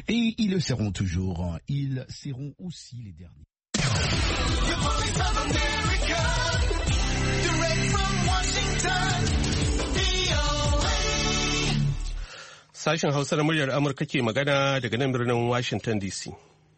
Et ils le seront toujours. Ils seront aussi les derniers. Sashen Hausa na muryar Amurka ke magana daga nan birnin Washington DC.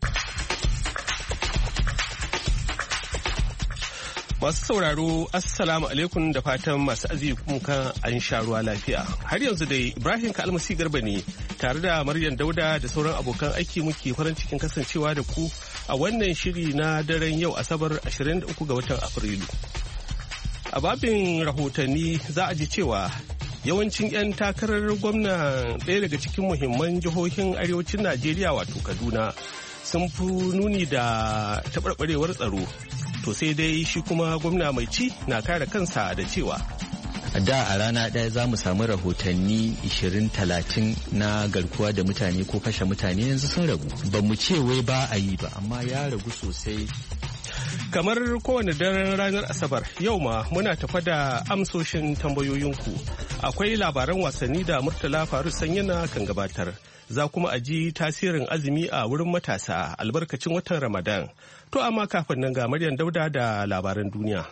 Masu sauraro, Assalamu alaikum da fatan masu azimuka an sha ruwa lafiya. Har yanzu dai Ibrahim Kalmasi Garba ne tare da Maryam Dauda da sauran abokan aiki muke farin cikin kasancewa da ku a wannan shiri na daren yau Asabar 23 ga watan Afrilu. A babin rahotanni za a ji cewa yawancin 'yan takarar gwamna ɗaya daga cikin muhimman jihohin arewacin Najeriya wato Kaduna sun fi nuni da taɓarɓarewar tsaro. To sai dai shi kuma gwamna mai ci na kare kansa da cewa da a rana ɗaya za mu samu rahotanni 20-30 na garkuwa da mutane ko kashe mutane, yanzu sun ragu. Ba mu ce wai ba a yi ba, amma ya ragu sosai. Kamar kowane daren ranar Asabar, yau ma muna tafa da amsoshin tambayoyinku. Akwai labaran wasanni da Murtala Faru Sanyina kan gabatar. Za kuma a ji tasirin azumi a wurin matasa albarkacin watan Ramadan. To amma kafin nan ga Maryam Dauda da labaran duniya.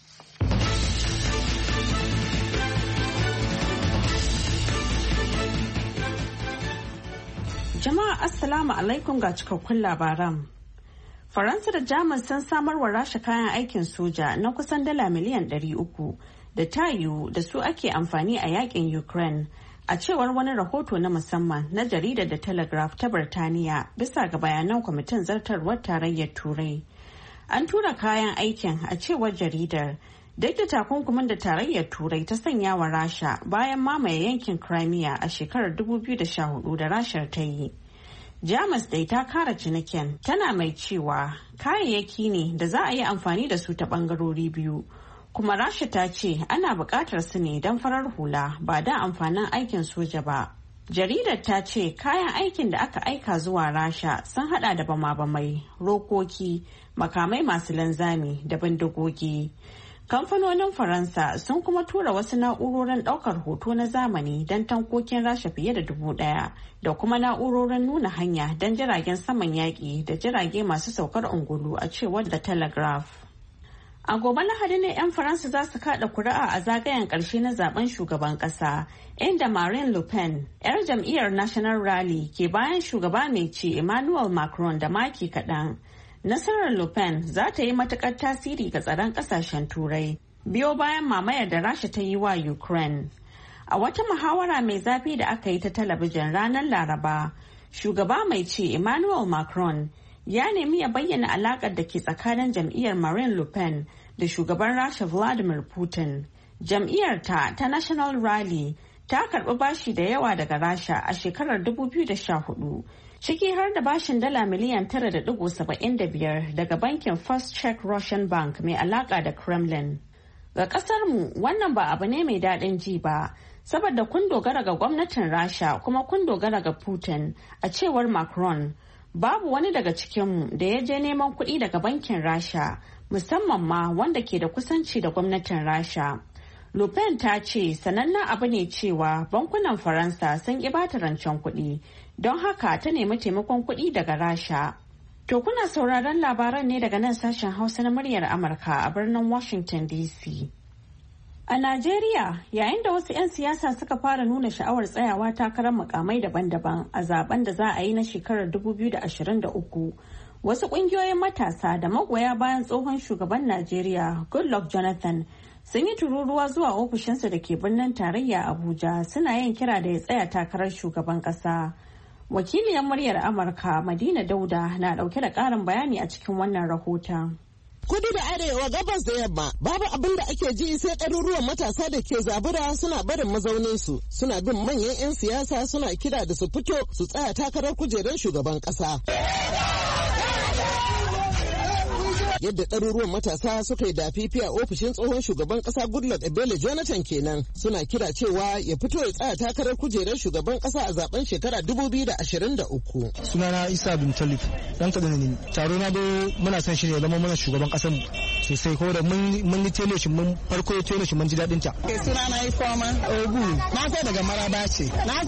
Jama'a Assalamu alaikum ga cikakkun labaran. Faransa da Jamus sun samar wa Rasha kayan aikin soja na kusan dala miliyan 300 da ta yiwu da su ake amfani a yakin Ukraine. A cewar wani rahoto na musamman na jaridar The Telegraph ta Birtaniya bisa ga bayanan kwamitin zartarwar tarayyar Turai. An tura kayan aikin a cewar jaridar duk da takunkumin da tarayyar Turai ta sanya wa Rasha bayan mamaye yankin Crimea a shekarar 2014 da Rashar ta yi. Jamus dai ta kara cinikin tana mai cewa kayayyaki ne da za a yi amfani da su ta bangarori biyu. Kuma Rasha ta ce ana buƙatar su ne don farar hula ba don amfanin aikin soja ba. Jaridar ta ce kayan aikin da aka aika zuwa Rasha sun hada da bama-bamai, rokoki, makamai masu linzami da bindigogi. Kamfanonin Faransa sun kuma tura wasu na'urorin ɗaukar hoto na zamani don tankokin Rasha fiye da 1,000 da kuma na'urorin nuna hanya don jiragen saman yaƙi da jirage masu saukar ungulu a cewar The Telegraph. A gobe Lahadi ne 'yan Faransa za su kada kuri'a a zagayen ƙarshe na zaben shugaban ƙasa, inda Marine Le Pen, 'yar jam'iyyar National Rally, ke bayan shugaba mai ci Emmanuel Macron da maki kaɗan. Nasarar Le Pen za ta yi matuƙar tasiri ga tsaron ƙasashen Turai, biyo bayan mamayar da Rasha ta yi wa Ukraine. A wata muhawara mai zafi da aka yi ta talabijin ranar Laraba, shugaba mai ci Emmanuel Macron ya nemi ya bayyana alakar da ke tsakanin jam'iyyar Marine Le Pen da shugaban Rasha Vladimir Putin. Jam'iyyar ta National Rally ta karbi bashi da yawa daga Rasha a shekarar 2014, ciki har da bashin dala miliyan 9.75 daga bankin First Czech Russian Bank mai alaka da Kremlin. Ga kasarmu wannan ba abu ne mai daɗin ji ba, saboda kun dogara ga gwamnatin Rasha kuma kun dogara ga Putin, a cewar Macron. Babu wani daga cikinmu da ya je neman kuɗi daga bankin Rasha, musamman ma wanda ke da kusanci da gwamnatin Rasha. Le Pen ta ce sanannen abu ne cewa bankunan Faransa sun ƙi bata rancen kuɗi, don haka ta nemi taimakon kuɗi daga Rasha. To kuna sauraron labaran ne daga nan sashen Hausa na muryar Amurka a birnin Washington DC. A Najeriya, yayin da wasu 'yan siyasa suka fara nuna sha'awar tsayawa takarar mukamai daban-daban a zaben da za a yi na shekarar 2023, wasu kungiyoyin matasa da magoya bayan tsohon shugaban Najeriya Goodluck Jonathan sun yi tururuwa zuwa ofishinsa da ke birnin tarayya Abuja suna yin kira da ya tsaya takarar shugaban kasa. Wakiliyar muryar Amurka Madina Dauda na dauke da karin bayani a cikin wannan rahoton. Kudu da arewa gabas da yamma babu abin da ake ji sai ɗaruruwan matasa da ke zabura suna barin mazauninsu suna bin manyan 'yan siyasa suna kira da su fito su tsaya takarar kujerar shugaban ƙasa. Yadda ɗaruruwan matasa suka yi dafifi a ofishin tsohon shugaban ƙasa Goodluck Ebele Jonathan kenan suna kira cewa ya fito ya tsaya takarar kujerar shugaban ƙasa a zaben shekara 2023. Sunana Isa bin Talib dan kaduna ne. Taro na do muna son shi ne zama mana shugaban ƙasar mu sosai ko da mun yi tele shi mun farko ya tele shi mun ji daɗin ta. Sunana Ifeoma Ogu na zo daga Maraba ce. Na zo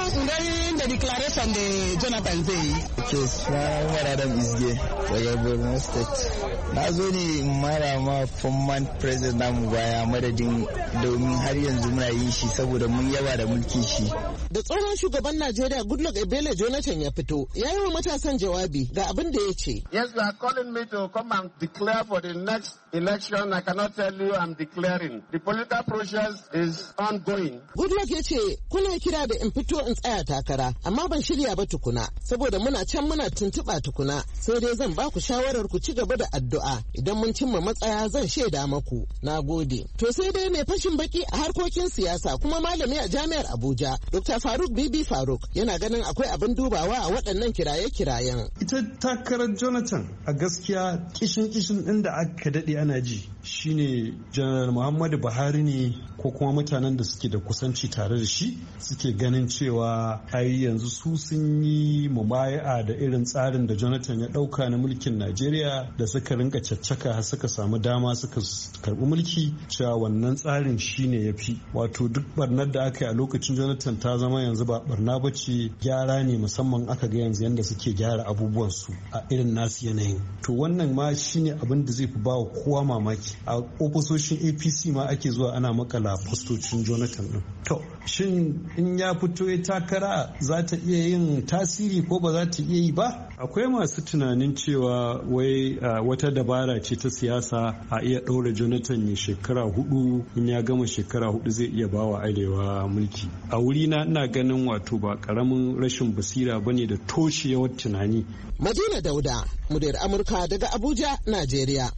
in gani da declaration da Jonathan zai yi. Ke suna Adam Isge daga Borno State. Na zo ne in mara ma former president namu baya madadin domin har yanzu muna yin shi saboda mun yaba da mulkin shi. Da tsohon shugaban Najeriya Goodluck Ebele Jonathan ya fito, ya yi wa matasan jawabi ga abin da ya ce. Yes, you are calling me to come and declare for the next election. I cannot tell you I'm declaring. The political process is ongoing. Goodluck ya ce, kuna kira da in fito in tsaya takara, amma ban shirya ba tukuna, saboda muna can muna tuntuɓa tukuna, sai dai zan ba ku shawarar ku ci gaba da addu'a. Idan mun cimma matsaya zan shaida maku. Na gode. To sai dai mai fashin baki a harkokin siyasa kuma malami a jami'ar Abuja, Dr. Faruk Bibi Faruk, yana ganin akwai abin dubawa a waɗannan kiraye-kirayen. Ita takarar Jonathan a gaskiya kishin ɗin da aka daɗe ana ji shine Janar Muhammadu Buhari ne ko kuma mutanen da suke da kusanci tare da shi suke ganin cewa ai yanzu su sun yi mubaya'a da irin tsarin da Jonathan ya ɗauka na mulkin Najeriya da suka rinka caccaka har suka samu dama suka karɓi mulki cewa wannan tsarin shine ya fi. Wato duk barnar da aka yi a lokacin Jonathan ta zama yanzu ba barna ba ce, gyara ne, musamman aka ga yanzu yadda suke gyara abubuwansu a irin nasu yanayin. To wannan ma shine abin da zai fi ba wa kowa mamaki. A ofisoshin APC ma ake zuwa ana makala postocin Jonathan din. To shin in ya fito ya takara za ta iya yin tasiri ko ba za ta iya yi ba? Akwai masu tunanin cewa wai wata dabara ce ta siyasa a iya ɗaura Jonathan ya shekara 4, in ya gama shekara 4 zai iya bawa arewa mulki. A wuri na ina ganin wato ba karamin rashin basira bane da toshewar tunani. Madina Dauda, muryar Amurka daga Abuja, Najeriya.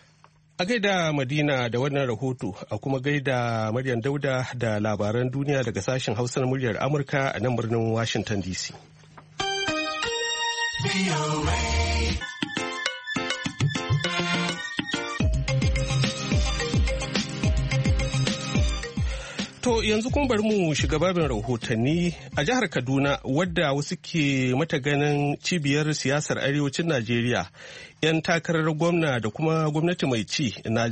A gaida Madina da wannan rahoto, a kuma gaida Maryam Dauda da labaran duniya daga sashen Hausar muryar Amurka a nan birnin Washington DC. To yanzu kuma bari mu shiga babin rahotanni a jihar Kaduna, wadda wasu ke mata ganin cibiyar siyasar arewacin Najeriya. 'Yan takarar gwamna da kuma gwamnati mai ci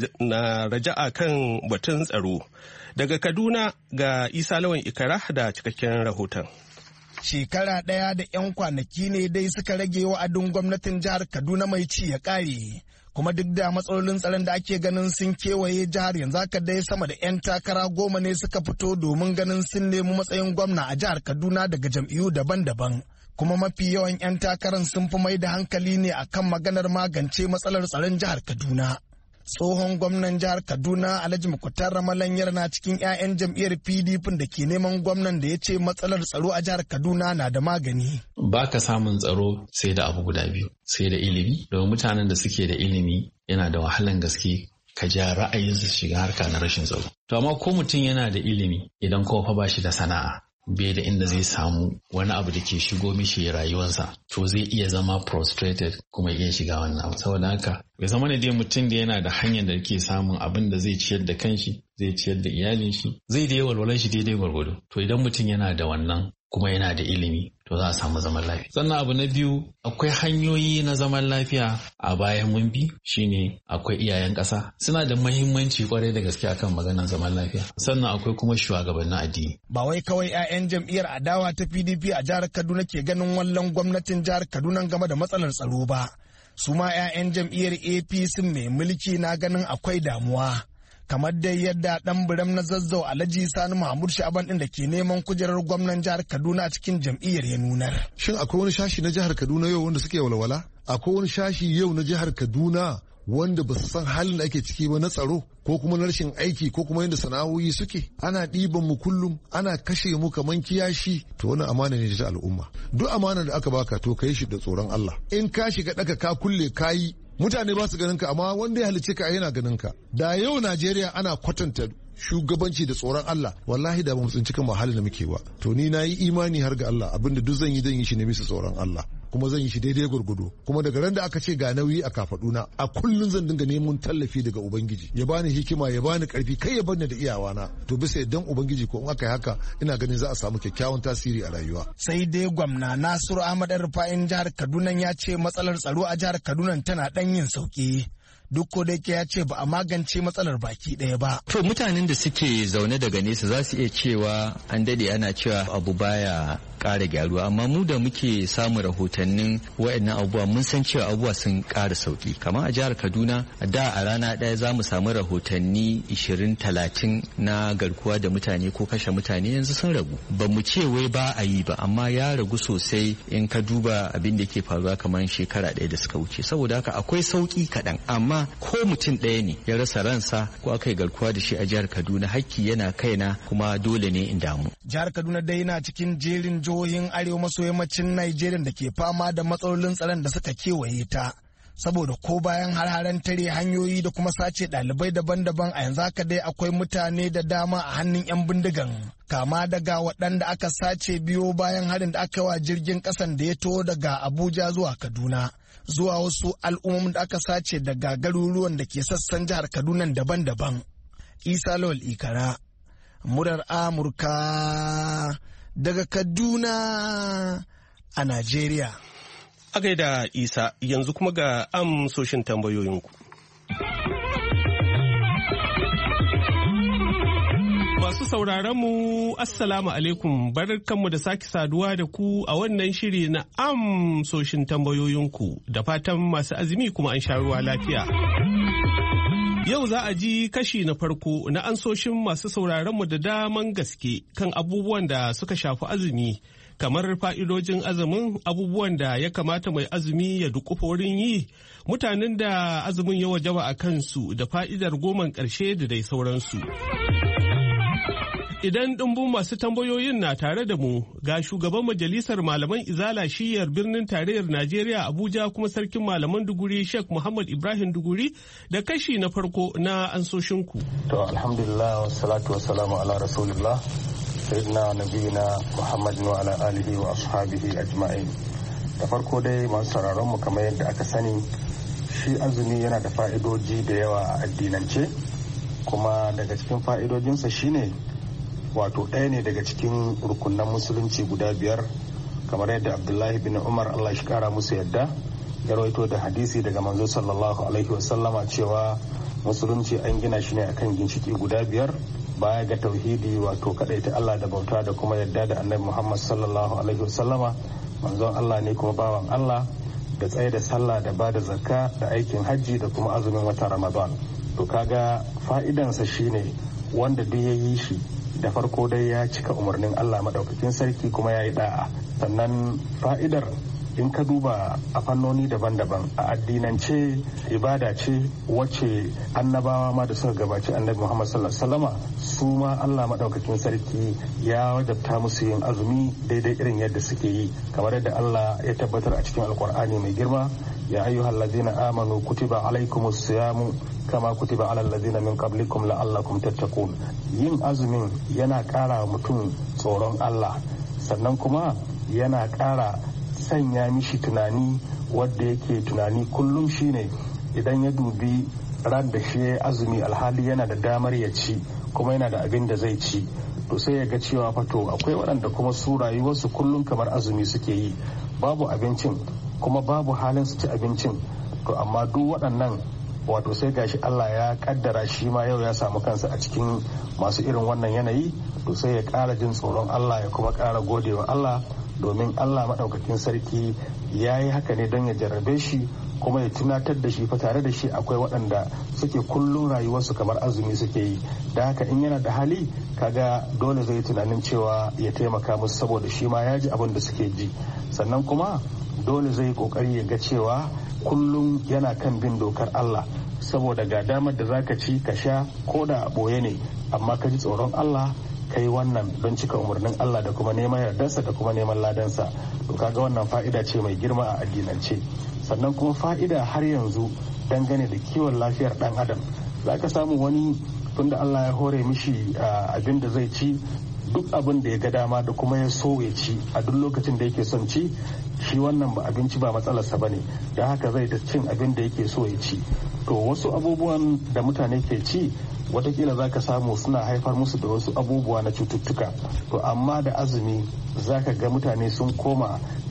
na raja'a kan batun tsaro. Daga Kaduna ga Isa Lawan Ikara da cikakken rahoton. Shekara ɗaya da 'yan kwanaki ne dai suka rage wa'adin gwamnatin jihar Kaduna mai ci ya ƙare. Kuma duk da matsalolin tsaron da ake ganin sun kewaye jihar, yanzu haka dai sama da 'yan takara 10 ne suka fito domin ganin sun nemi matsayin gwamna a jihar Kaduna daga jam'iyyu daban-daban. Kuma mafi yawan 'yan takarar sun fi mai da hankali ne akan maganar magance matsalar tsaron jihar Kaduna. Tsohon gwamnan jihar Kaduna Alhaji Muktar Ramalanyar na cikin 'ya'yan jam'iyyar PDP da ke neman gwamnan da ya ce matsalar tsaro a jihar Kaduna na da magani. Ba ka samun tsaro sai da abu guda biyu, sai da ilimi. Domin mutanen da suke da ilimi yana da wahalan gaske ka ja ra'ayinsu shiga harka na rashin tsaro. To amma ko mutum yana da ilimi idan kowa fa ba shi da sana'a, bai da inda zai samu wani abu da ke shigo mishi rayuwarsa, to zai iya zama frustrated kuma iya shiga wannan abu. Saboda haka bai zama ne dai mutum da yana da hanyar da ke samun abin da zai ciyar da kanshi, zai ciyar da iyalin shi, zai da walwalar shi daidai gwargwado. To idan mutum yana da wannan kuma yana da ilimi, to za a samu zaman lafiya. Sannan abu na biyu, akwai hanyoyi na zaman lafiya a bayan mun bi, shine akwai iyayen ƙasa, suna da muhimmanci kwarai da gaske akan maganar zaman lafiya. Sannan akwai kuma shugabannin addini. Ba wai kawai 'ya'yan jam'iyyar adawa ta PDP a jihar Kaduna ke ganin wallan gwamnatin jihar Kaduna game da matsalar tsaro ba. Su ma 'ya'yan jam'iyyar APC mai mulki na ganin akwai damuwa. Kamar dai yadda ɗan biram na Zazzau Alhaji Sani Mahmud Sha'aban ɗin da ke neman kujerar gwamnan jihar Kaduna a cikin jam'iyyar ya nunar. Shin akwai wani shashi na jihar Kaduna yau wanda suke walwala? Akwai wani shashi yau na jihar Kaduna wanda ba su san halin da ake ciki ba na tsaro ko kuma na rashin aiki ko kuma yadda sana'o'i suke? Ana ɗiban mu kullum, ana kashe mu kaman kiyashi. To wannan amana ne ta al'umma. Duk amana da aka baka to ka yi shi da tsoron Allah. In ka shiga ɗaka ka kulle kayi, mutane ba su ganin ka, amma wanda ya halicce ka yana ganin ka. Da yau Najeriya ana kwatanta shugabanci da tsoron Allah, wallahi da ba mu tsinci kan halin da muke ba. To ni na yi imani har ga Allah, abinda duk zan yi shi ne bisa tsoron Allah, kuma zan yi shi daidai gurgudu. Kuma daga ran da aka ce ga nauyi a kafaduna, a kullun zan dinga neman tallafi daga Ubangiji, ya bani hikima, ya bani karfi, kai ya bani da iyawana. To bisa yaddan Ubangiji ko in aka yi haka, ina ganin za a samu kyakkyawan tasiri a rayuwa. Sai dai gwamna Nasiru Ahmad Rufa'in jihar Kaduna ya ce matsalar tsaro a jihar Kaduna tana dan yin sauki. duk ko da ya ce ba a magance matsalar baki ɗaya ba. To mutanen da suke zaune daga nesa za su iya cewa an dade ana cewa abu baya ƙara gyaruwa, amma mu da muke samun rahotannin waɗannan abubuwa mun san cewa abubuwa sun ƙara sauki. Kamar a jihar Kaduna da a rana ɗaya za mu samu rahotanni 20-30 na garkuwa da mutane ko kashe mutane, yanzu sun ragu. Ba mu ce wai ba a yi ba, amma ya ragu sosai in ka duba abin da ke faruwa kamar shekara ɗaya da suka wuce. Saboda haka akwai sauki kaɗan, amma ko mutum ɗaya ne ya rasa ransa ko aka yi garkuwa da shi a jihar Kaduna, hakki yana kaina kuma dole ne in damu. Jihar Kaduna dai na cikin jerin jihohin arewa maso yammacin Najeriya da ke fama da matsalolin tsaron da suka kewaye ta. Saboda ko bayan har-haren tare hanyoyi da kuma sace ɗalibai daban-daban, a yanzu haka dai akwai mutane da dama a hannun 'yan bindigan. Kama daga waɗanda aka sace biyo bayan harin da aka yi wa jirgin ƙasan da ya taho daga Abuja zuwa Kaduna, zuwa wasu al'ummomin da aka sace daga garuruwan da ke sassan jihar Kaduna daban-daban. Isa Lawal Ikara, murar Amurka daga Kaduna a Najeriya. A gaida Isa, yanzu kuma ga amsoshin tambayoyinku. Masu sauraron mu Assalamu alaikum, barkanmu da sake saduwa da ku a wannan shiri na amsoshin tambayoyinku, da fatan masu azumi kuma an sha ruwa lafiya. Yau za a ji kashi na farko na ansoshin masu sauraronmu da daman gaske kan abubuwan da suka shafi azumi, kamar fa'idojin azumin, abubuwan da ya kamata mai azumi ya dukufa wurin yi, mutanen da azumin ya wajaba a kansu, da fa'idar goman ƙarshe da dai sauransu. Idan ɗumbun masu tambayoyin na tare da mu, ga shugaban majalisar malaman izala shiyar birnin tarayyar Najeriya Abuja kuma sarkin malaman Duguri Sheikh Muhammad Ibrahim Duguri da kashi na farko na ansoshinku. To alhamdulillah wassalatu wassalamu ala rasulillah sayyidina nabiyina Muhammadin wa ala alihi wa ashabihi ajma'in. Da farko dai masu sauraron mu kamar yadda aka sani, shi azumi yana da fa'idoji da yawa a addinance, kuma daga cikin fa'idojinsa shine wato ɗaya ne daga cikin rukunan musulunci guda 5, kamar yadda Abdullahi bin Umar Allah shi kara musu yadda ya rawaito da hadisi daga manzo sallallahu alaihi wasallama cewa musulunci an gina shi ne akan ginshiki guda 5, baya ga tauhidi wato kadaita Allah da bauta da kuma yadda da annabi Muhammad sallallahu alaihi wasallama manzon Allah ne kuma bawan Allah, da tsaye da sallah da bada zakka da aikin hajji da kuma azumin watan Ramadan. To kaga fa'idansa shine wanda duk ya yi shi da farko dai ya cika umarnin Allah maɗaukakin sarki kuma ya yi da'a. Sannan fa'idar in ka duba a fannoni daban-daban a addinance ibada ce wacce annabawa ma da suka gabaci annabi Muhammad sallallahu alaihi wasallama su ma Allah maɗaukakin sarki ya wajabta musu yin azumi daidai irin yadda suke yi, kamar yadda Allah ya tabbatar a cikin alkur'ani mai girma, ya ayyuhal ladzina amanu kutiba alaikumus siyamu kama kutiba alal ladzina min qablikum la'allakum tattaqun. Yin azumin yana ƙara mutum tsoron Allah, sannan kuma yana ƙara sanya mishi tunani wadda yake tunani kullum shine idan ya dubi ran da shi ya azumi alhali yana da damar ya ci kuma yana da abin da zai ci, to sai ya ga cewa fato akwai waɗanda kuma su rayuwarsu kullum kamar azumi suke yi, babu abincin kuma babu halin su ci abincin, to amma duk waɗannan wato sai gashi Allah ya kaddara shi ma yau ya samu kansa a cikin masu irin wannan yanayi, to sai ya ƙara jin tsoron Allah ya kuma ƙara godewa Allah, domin Allah maɗaukakin sarki ya yi haka ne don ya jarrabe shi kuma ya tunatar da shi fa tare da shi akwai waɗanda suke kullum rayuwarsu kamar azumi suke yi, da haka in yana da hali kaga dole zai tunanin cewa ya taimaka musu saboda shi ma ya ji abin da suke ji, sannan kuma dole zai kokari ya ga cewa kullum yana kan bin dokar Allah, saboda ga damar da zaka ci ka sha ko da a ɓoye ne, amma ka ji tsoron Allah kai wannan don cika umarnin Allah da kuma neman yardarsa da kuma neman ladansa. To kaga wannan fa'ida ce mai girma a addinance. Sannan kuma fa'ida har yanzu dangane da kiwon lafiyar dan adam, zaka samu wani tunda Allah ya hore mishi abin da zai ci, duk abin da ya ga dama da kuma ya so ya ci a duk lokacin da yake son ci, shi wannan ba abinci ba matsalarsa bane, don haka zai ta cin abin da yake so ya ci. To wasu abubuwan da mutane ke ci watakila za ka samu suna haifar musu da wasu abubuwa na cututtuka, to amma da azumi za ka ga mutane sun koma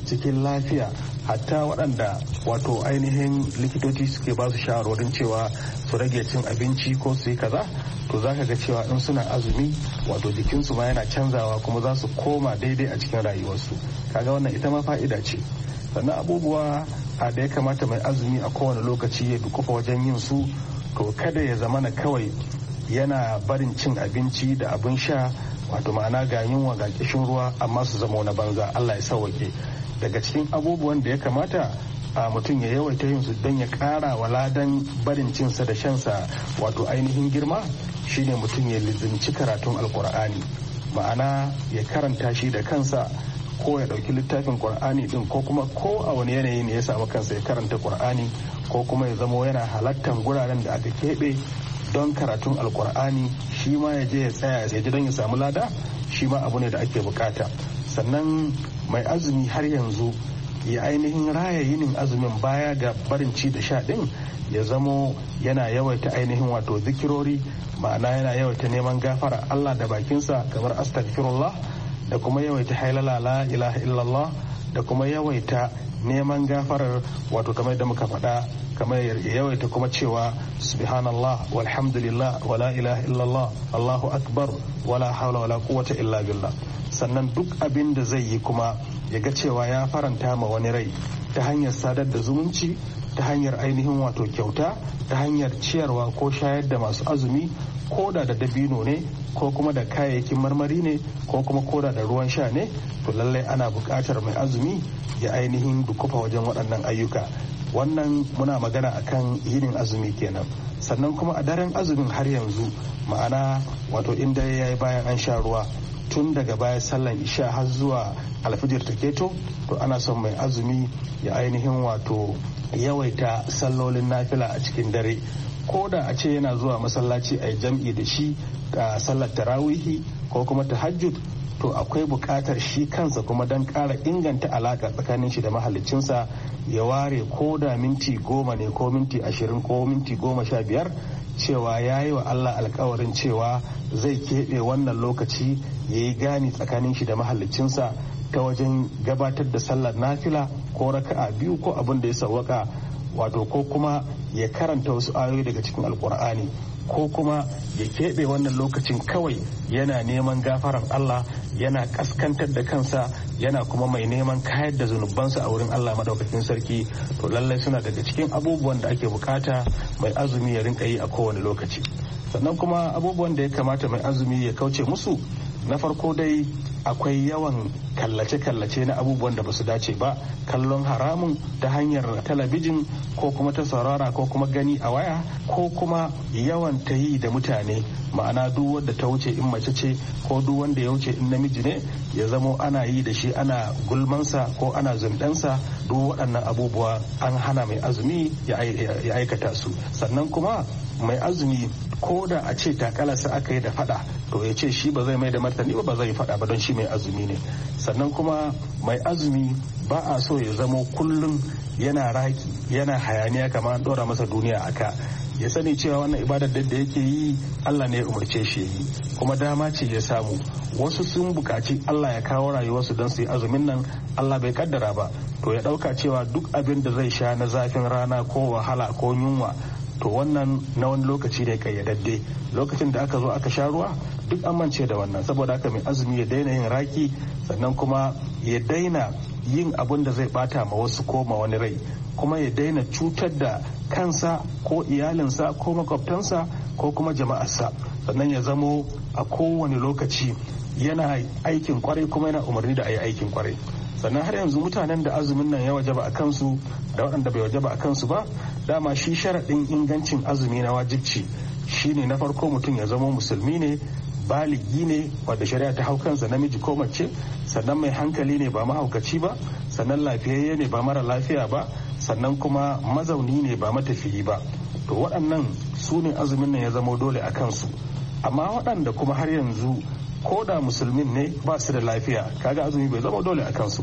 cikin lafiya, hatta waɗanda wato ainihin likitoci suke ba su shawarwarin cewa su rage cin abinci ko su yi kaza, to za ka ga cewa in suna azumi wato jikinsu ma yana canzawa kuma za su koma daidai a cikin rayuwarsu. Kaga wannan ita ma fa'ida ce. Sannan abubuwa da ya kamata mai azumi a kowane lokaci ya dukufa wajen yin su, to kada ya zamana kawai yana barin cin abinci da abin sha, wato ma'ana ga yunwa ga kishin ruwa amma su zama na banza. Allah ya sauwake. Daga cikin abubuwan da ya kamata a mutum ya yawaita yin su don ya kara wa ladan barin cinsa da shansa wato ainihin girma, shine mutum ya lizinci karatun alkur'ani, ma'ana ya karanta shi da kansa ko ya dauki littafin qur'ani din, ko kuma ko a wani yanayi ne ya samu kansa ya karanta qur'ani, ko kuma ya zama yana halattan guraren da aka keɓe don karatun alkur'ani, shi ma ya je ya tsaya ya ji don ya samu lada, shi ma abu ne da ake bukata. Sannan mai azumi har yanzu ya ainihin raya yinin azumin baya ga barin ci da sha din, ya zamo yana yawaita ainihin wato zikirori, ma'ana yana yawaita neman gafara Allah da bakinsa kamar astaghfirullah, da kuma yawaita hailala la ilaha illallah, da kuma yawaita neman gafarar wato kamar da muka faɗa, kamar yawaita kuma cewa subhanallah walhamdulillah wala ilaha illallah Allahu akbar wala hawla wala quwwata illa billah. Sannan duk abin da zai yi kuma ya ga cewa ya faranta ma wani rai ta hanyar sadar da zumunci, ta hanyar ainihin wato kyauta, ta hanyar ciyarwa ko shayar da masu azumi, koda da dabino ne ko kuma da kayayyakin marmari ne ko kuma koda da ruwan sha ne, to lallai ana buƙatar mai azumi ya ainihin dukufa wajen waɗannan ayyuka. Wannan muna magana akan yinin azumi kenan. Sannan kuma a daren azumin har yanzu, ma'ana wato inda ya yi bayan an sha ruwa tun daga bayan sallan isha har zuwa alfijir ta keto, to ana son mai azumi ya ainihin wato yawaita sallolin nafila a cikin dare, ko da a ce yana zuwa masallaci a jam'i da shi a sallar tarawihi ko kuma tahajjud, to akwai buƙatar shi kansa kuma don ƙara inganta alaƙa tsakanin shi da mahaliccinsa ya ware ko da minti 10 ne ko minti 20 ko minti 15, cewa ya yi wa Allah alkawarin cewa zai keɓe wannan lokaci ya yi gani tsakanin shi da mahaliccinsa ta wajen gabatar da sallar nafila ko raka'a 2 ko abin da ya sawwaka, wato ko kuma ya karanta wasu ayoyi daga cikin alkur'ani, ko kuma ya keɓe wannan lokacin kawai yana neman gafaran Allah, yana kaskantar da kansa, yana kuma mai neman kayar da zunubansa a wurin Allah madaukakin sarki. To lallai suna daga cikin abubuwan da ake bukata mai azumi ya rinka yi a kowane lokaci. Sannan kuma abubuwan da ya kamata mai azumi ya kauce musu, na farko dai akwai yawan kallace-kallace na abubuwan da ba su dace ba, kallon haramun ta hanyar talabijin ko kuma ta saurara ko kuma gani a waya, ko kuma yawan ta yi da mutane, ma'ana duk wanda ta wuce in mace ce ko duk wanda ya wuce in namiji ne ya zamo ana yi da shi, ana gulmansa ko ana zundansa. Duk waɗannan abubuwa an hana mai azumi ya aikata su. Sannan kuma mai azumi ko da a ce takalarsa aka yi da fada, to ya ce shi ba zai mai da martani ba zai fada ba don shi mai azumi ne. Sannan kuma mai azumi ba a so ya zamo kullum yana raki yana hayaniya kamar an dora masa duniya aka. Ya sani cewa wannan ibadar da yake yi Allah ne ya umarce shi yi, kuma dama ce ya samu. Wasu sun bukaci Allah ya kawo rayuwarsu don su yi azumin nan, Allah bai kaddara ba, to ya dauka cewa duk abin da zai sha na zafin rana ko wahala ko yunwa, to wannan na wani lokaci ne kayyadadde. Lokacin da aka zo aka sha ruwa duk an mance da wannan. Saboda haka mai azumi ya daina yin raki, sannan kuma ya daina yin abin da zai bata ma wasu ko ma wani rai, kuma ya daina cutar da kansa ko iyalinsa ko makwabtansa ko kuma jama'arsa. Sannan ya zamo a kowane lokaci yana aikin kwarai kuma yana umarni da a yi aikin kwarai. Sannan har yanzu mutanen da azumin nan ya wajaba a kansu da waɗanda bai wajaba a kansu ba, dama shi sharaɗin ingancin azumi na wajibci shine na farko mutum ya zama musulmi ne, baligi ne wadda shari'a ta hau kansa, namiji ko mace, sannan mai hankali ne ba mahaukaci ba, sannan lafiyayye ne ba mara lafiya ba, sannan kuma mazauni ne ba matafiyi ba. To waɗannan su ne azumin nan ya zama dole a kansu. Amma waɗanda kuma har yanzu ko da musulmin ne ba su da lafiya, kaga azumi bai zama dole a kansu ba.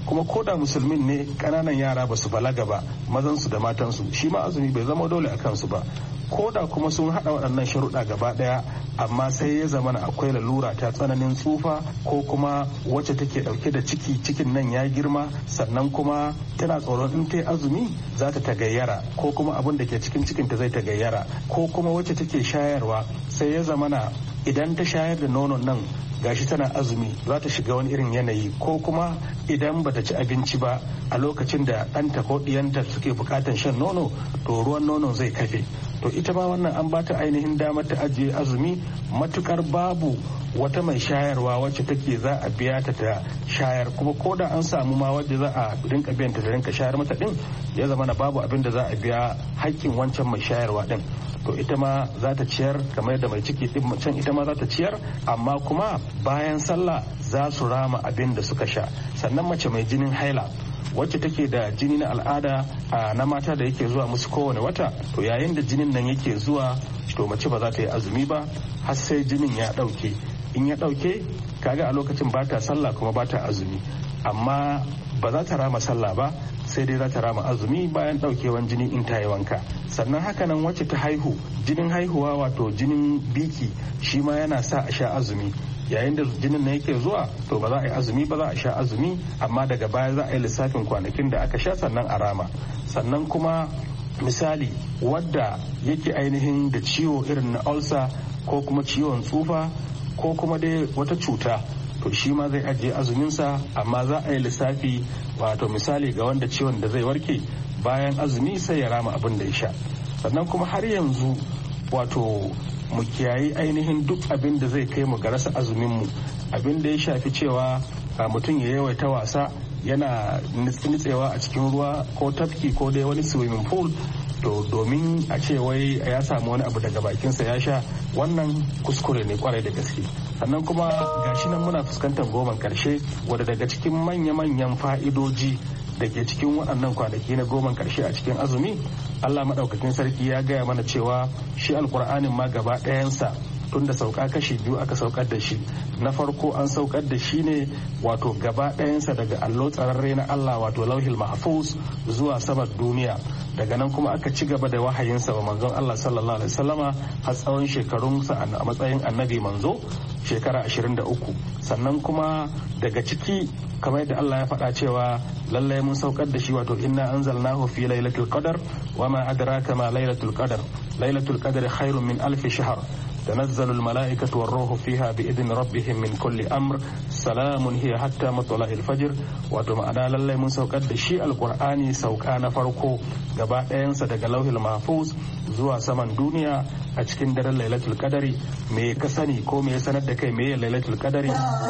kuma ko da musulmin ne ƙananan yara ba su balaga ba mazansu da matansu shi ma azumi bai zama dole a kansu ba. Ko da kuma sun haɗa waɗannan sharuɗa gaba ɗaya amma sai ya zama akwai lalura ta tsananin tsufa ko kuma wacce take ɗauke da cikin nan ya girma sannan kuma tana tsoron in ta yi azumi za ta tagayyara ko kuma abin da ke cikin cikinta zai tagayyara ko kuma wacce take shayarwa sai ya zama idan ta shayar da nonon nan gashi tana azumi za ta shiga wani irin yanayi ko kuma idan bata ci abinci ba a lokacin da ɗanta ko ɗiyanta suke buƙatan shan nono to ruwan nonon zai kafe. To ita ma wannan an bata ainihin damar ta ajiye azumi matukar babu wata mai shayarwa wacce take za a biya ta shayar kuma ko da an samu ma wadda za a rinka biyan ta da rinka shayar mata din ya zama na babu abin da za a biya haƙƙin wancan mai shayarwa din. To ita ma za ta ciyar kamar da mai ciki din can ita ma za ta ciyar amma kuma bayan sallah za su rama abin da suka sha. Sannan mace mai jinin haila wacce take da jini na al'ada na mata da yake zuwa musu kowane wata to yayin da jinin nan yake zuwa to mace ba za ta yi azumi ba har sai jinin ya ɗauke. In ya ɗauke kaga a lokacin ba ta sallah kuma ba ta azumi amma ba za ta rama sallah ba sai dai za ta rama azumi bayan ɗaukewan jini in ta yi wanka. Sannan haka nan wacce ta haihu jinin haihuwa wato jinin biki shi ma yana sa a sha azumi yayin da jinin nan yake zuwa to ba za a yi azumi ba za a sha azumi amma daga baya za a yi lissafin kwanakin da aka sha sannan a rama. Sannan kuma misali wadda yake ainihin da ciwo irin na ulcer ko kuma ciwon tsufa ko kuma dai wata cuta to shi ma zai ajiye azuminsa amma za a yi lissafi wato misali ga wanda ciwon da zai warke bayan azumi sai ya rama abin da ya sha. Sannan kuma har yanzu wato mu kiyayi ainihin duk abin da zai kai mu ga rasa azuminmu abin da ya shafi cewa mutum ya yawaita wasa yana nitsewa a cikin ruwa ko tafki ko dai wani swimming pool to domin a ce wai ya samu wani abu daga bakinsa ya sha wannan kuskure ne kwarai da gaske. Sannan kuma gashi nan muna fuskantar goman karshe wadda daga cikin manya-manyan fa'idoji da ke cikin waɗannan kwanaki na goman karshe a cikin azumi Allah maɗaukakin sarki ya gaya mana cewa shi alkur'anin ma gaba ɗayansa tun da sauka kashi biyu aka saukar da shi. Na farko an saukar da shi ne wato gaba ɗayansa daga allo tsararre na Allah wato lauhil mahfuz zuwa saman duniya. Daga nan kuma aka ci gaba da wahayinsa wa manzon Allah sallallahu alaihi wasallama har tsawon shekarunsa a matsayin annabi manzo shekara 23. Sannan kuma daga ciki kamar yadda Allah ya faɗa cewa lallai mun saukar da shi wato inna anzalnahu fi lailatul qadar wa ma adraka ma lailatul qadar lailatul qadri khairun min alf shahr تنزل الملائكة والروح فيها بإذن ربهم من كل أمر سلام هي حتى مطلع الفجر wato ma'ana lallai mun saukar da shi alkur'ani sauka na farko gaba ɗayansa daga lauhil mahfuz zuwa saman duniya a cikin daren lailatul qadari me ka sani ko me ya sanar da kai me lailatul qadari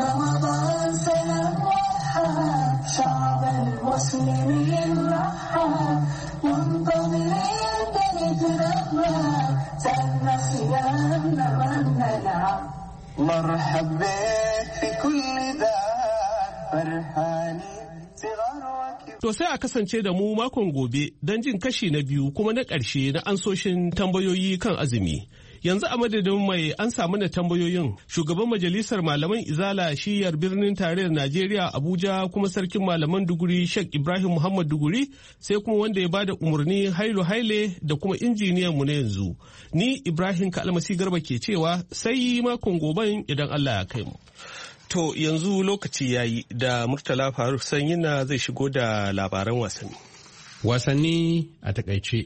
مرحب بك في كل دار فرحاني To sai a kasance da mu makon gobe don jin kashi na biyu kuma na ƙarshe na ansoshin tambayoyi kan azumi. Yanzu a madadin mai an samu na tambayoyin shugaban majalisar malaman izala shiyar birnin tarayyar Najeriya Abuja kuma sarkin malaman Duguri Sheikh Ibrahim Muhammad Duguri sai kuma wanda ya bada umarni Hailu Haile da kuma injiniyan mu na yanzu. Ni Ibrahim Kalmasi Garba ke cewa sai makon goben idan Allah ya kai mu. To yanzu lokaci yayi da Murtala Faruk Sanyina zai shigo da labaran wasanni. Wasanni a takaice.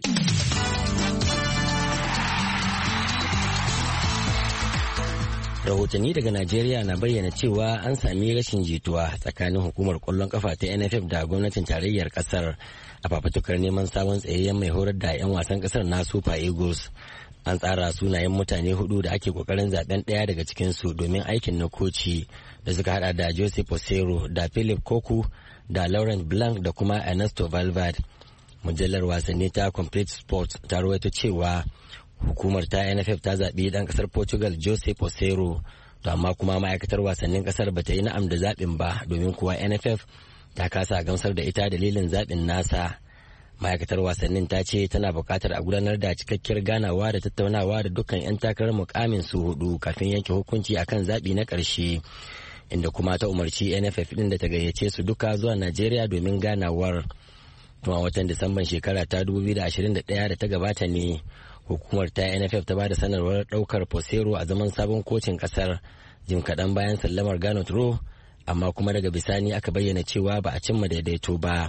Rahotanni daga Najeriya na bayyana cewa an sami rashin jituwa tsakanin hukumar kwallon kafa ta NFF da gwamnatin tarayyar kasar a fafatukar neman sabon tsayayyen mai horar da 'yan wasan kasar na Super Eagles. An tsara sunayen mutane hudu da ake kokarin zaben daya daga cikinsu domin aikin na koci da suka hada da Jose Posero da Philip Koku da Laurent Blanc da kuma Ernesto Valverde. Mujallar wasanni ta Complete Sports ta rawaito cewa hukumar ta NFF ta zaɓi ɗan ƙasar Portugal Jose Posero, to amma kuma ma'aikatar wasannin ƙasar bata yi na'am da zaɓin ba domin kuwa NFF ta kasa gamsar da ita dalilin zaɓin nasa. Ma'aikatar wasannin ta ce tana buƙatar a gudanar da cikakkiyar ganawa da tattaunawa da dukkan 'yan takarar mukamin su hudu kafin yanke hukunci akan zaɓi na ƙarshe. inda kuma ta umarci NFF din da ta gayyace su duka zuwa Najeriya domin ganawar. Tun a watan Disamban shekara ta 2021 da ta gabata ne hukumar ta NFF ta ba da sanarwar daukar Posero a zaman sabon kocin kasar jim kaɗan bayan sallamar Gernot Rohr, amma kuma daga bisani aka bayyana cewa ba a cimma daidaito ba.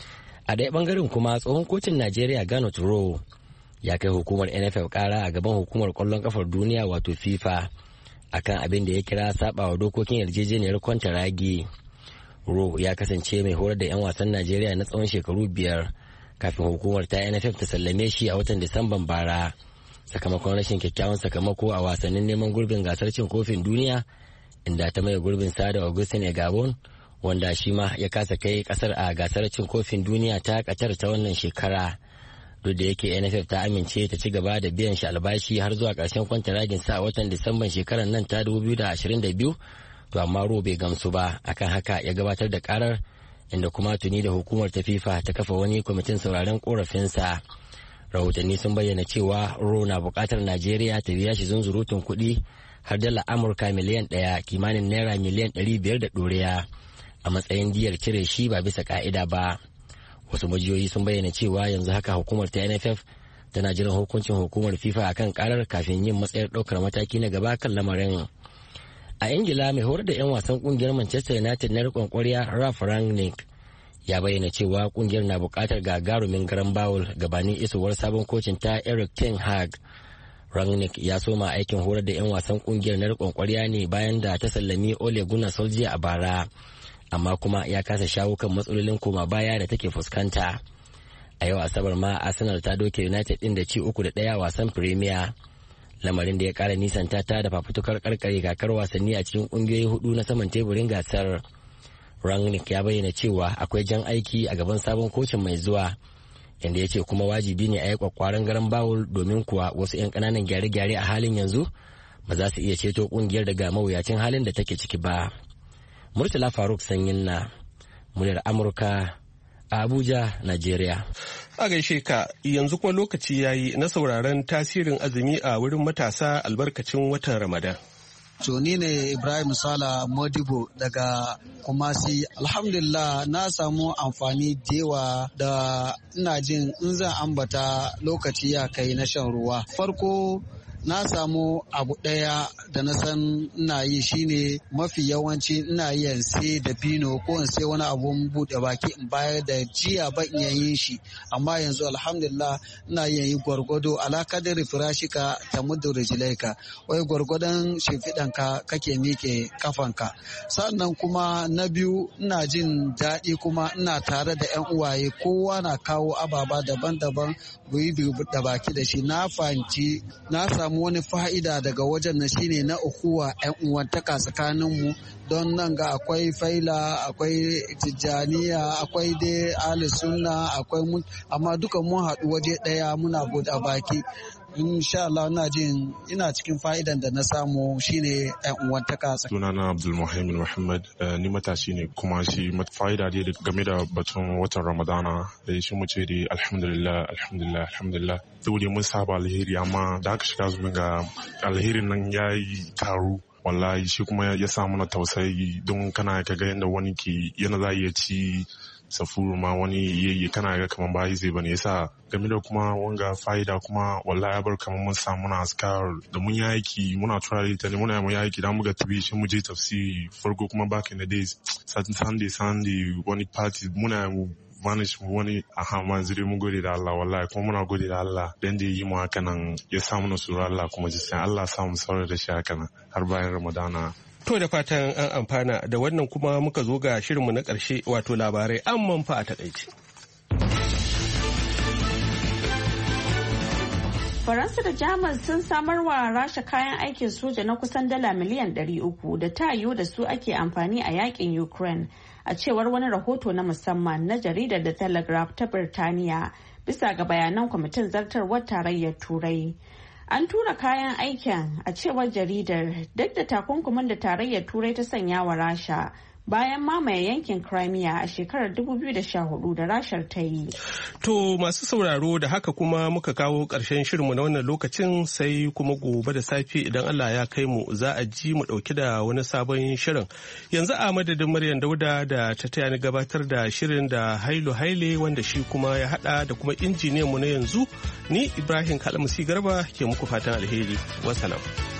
A ɗaya ɓangaren kuma tsohon kocin Najeriya Gernot Rohr ya kai hukumar NFF ƙara a gaban hukumar ƙwallon ƙafar duniya wato FIFA akan abin da ya kira saɓawa dokokin yarjejeniyar kwantaragi. Rohr ya kasance mai horar da 'yan wasan Najeriya na tsawon shekaru 5 kafin hukumar ta NFF ta sallame shi a watan Disamban bara sakamakon rashin kyakkyawan sakamako a wasannin neman gurbin gasar cin kofin duniya, inda ta maye gurbin sa da Augustine Gabon wanda shi ma ya kasa kai kasar a gasar cin kofin duniya ta Qatar ta wannan shekara. Duk da yake NFF ta amince ta ci gaba da biyan shi albashi har zuwa ƙarshen kwantaragin sa a watan Disamban shekarar nan ta 2022, to amma Rohr bai gamsu ba, akan haka ya gabatar da karar, inda kuma tuni da hukumar ta FIFA ta kafa wani kwamitin sauraron korafinsa. Rahotanni sun bayyana cewa Rohr na buƙatar Najeriya ta biya shi zunzurutun kuɗi har dala Amurka miliyan 1, kimanin naira miliyan 500 da ɗoriya a matsayin diyar cire shi ba bisa ka'ida ba. Wasu majiyoyi sun bayyana cewa yanzu haka hukumar ta NFF tana jiran hukuncin hukumar FIFA akan karar kafin yin matsayar ɗaukar mataki na gaba kan lamarin. A Ingila, mai horar da 'yan wasan kungiyar Manchester United na riƙon ƙwarya Ralf Rangnick ya bayyana cewa kungiyar na buƙatar gagarumin garan bawul gabanin isowar sabon kocin ta Erik ten Hag. Rangnick ya soma aikin horar da 'yan wasan kungiyar na riƙon ƙwarya ne bayan da ta sallami Ole Gunnar Solskjaer a bara, amma kuma ya kasa shawo kan matsalolin koma baya da take fuskanta. A yau Asabar ma Arsenal ta doke United ɗin da ci 3-1 wasan Premier, lamarin da ya kara nisanta ta da fafutukar karkare kakar wasanni a cikin kungiyoyi 4 na saman teburin gasar. Rangnick ya bayyana cewa akwai jan aiki a gaban sabon kocin mai zuwa, inda ya ce kuma wajibi ne a yi kwakwaran garan bawul, domin kuwa wasu 'yan ƙananan gyare-gyare a halin yanzu ba za su iya ceto kungiyar daga mawuyacin halin da take ciki ba. Murtala Faruk Sanyin na muryar Amurka a Abuja, Najeriya. A gaishe ka, yanzu kuma lokaci yayi na sauraron tasirin azumi a wurin matasa albarkacin watan Ramadan. To ni ne Ibrahim Sala Modibo daga Kumasi. Alhamdulillah na samu amfani da yawa da ina jin in zan ambata lokaci ya kai na shan ruwa. Farko na samu abu ɗaya da na san ina yi shine mafi yawanci ina yin sai da bino ko in sai wani abun buɗe baki in bayar da jiya ban iya yin shi, amma yanzu alhamdulillah ina yin yi gwargwado alakadar firashika ta mudu rijilaika, wai gwargwadon shimfiɗanka kake miƙe kafanka. Sannan kuma na biyu ina jin daɗi kuma ina tare da 'yan uwaye, kowa na kawo ababa daban-daban buyi da baki da shi. Na fahimci na samu wani fa'ida daga wajen na shine na ukuwa 'yan uwantaka tsakaninmu, don nan ga akwai faila, akwai tijjaniya, akwai dai ahli sunna, akwai mun, amma duka mun haɗu waje ɗaya muna buɗe baki. Insha Allah ina cikin fa'idan da na samu shine ƴan uwantaka. Sunana Abdul Muhammad Muhammad, ni matashi ne kuma shi fa'ida dai game da batun watan Ramadana da shi mu ce dai alhamdulillah. Dole mun saba alheri, amma da aka shiga zumin ga alherin nan yayi taru. Wallahi shi kuma ya sa mana tausayi, don kana ka ga yadda wani ke yana za iya ci safuru ma wani yayi kana ga kaman ba zai bane. Yasa game da kuma wanga fa'ida kuma wallahi ya bar kaman mun samu na askar da mun yi aiki muna turare ta ne muna yi aiki da muka tabi shi mu je tafsiri farko kuma back in the days Sunday wani party muna vanish wani manzuri mun gode da Allah, wallahi kuma muna gode da Allah dan da yi mu haka nan ya samu na sura Allah kuma jisan Allah samu saurare da shi haka nan har bayan Ramadana. To da fatan an amfana da wannan kuma muka zo ga shirinmu na ƙarshe, wato labarai an manfa a takaice. Faransa da Jamus sun samar wa Rasha kayan aikin soja na kusan dala miliyan 300 da ta yiwu da su ake amfani a yakin Ukraine, a cewar wani rahoto na musamman na jaridar The Telegraph ta Birtaniya, bisa ga bayanan kwamitin zartarwar tarayyar Turai. An tura kayan aikin, a cewar jaridar, duk da takunkumin da tarayyar Turai ta sanya wa Rasha bayan mamaye yankin Crimea a shekarar 2014 da Rashar ta yi. To masu sauraro da haka kuma muka kawo ƙarshen shirinmu na wannan lokacin, sai kuma gobe da safe idan Allah ya kai mu za a ji mu ɗauki da wani sabon shirin. Yanzu a madadin Maryam Dauda da ta taya ni gabatar da shirin da Hailu Haile wanda shi kuma ya haɗa da kuma injiniyan mu na yanzu, ni Ibrahim Kalmasi Garba ke muku fatan alheri. Wassalam.